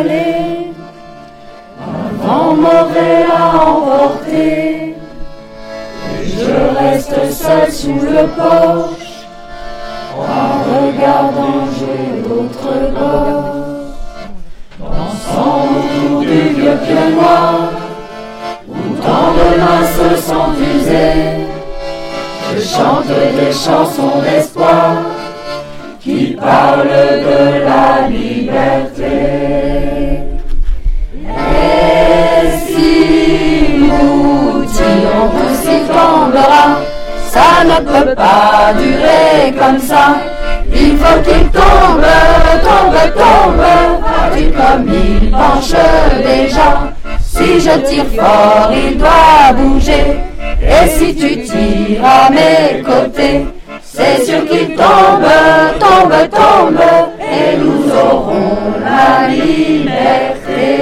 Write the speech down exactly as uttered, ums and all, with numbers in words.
aller. Un vent mauvais l'a emporté. Et je reste seul sous le porche, en regardant jouer d'autres bords. Dansant autour du vieux pieu noir, où tant de mains se sont usées, je chante des chansons d'espoir qui parlent de la liberté. Et si nous tirons tous, il tombera, ça ne peut pas durer comme ça. Il faut qu'il tombe, tombe, tombe, et comme il penche déjà. Si je tire fort, il doit bouger, et si tu tires à mes côtés, c'est sûr qu'il tombe, tombe, tombe, et nous aurons la liberté.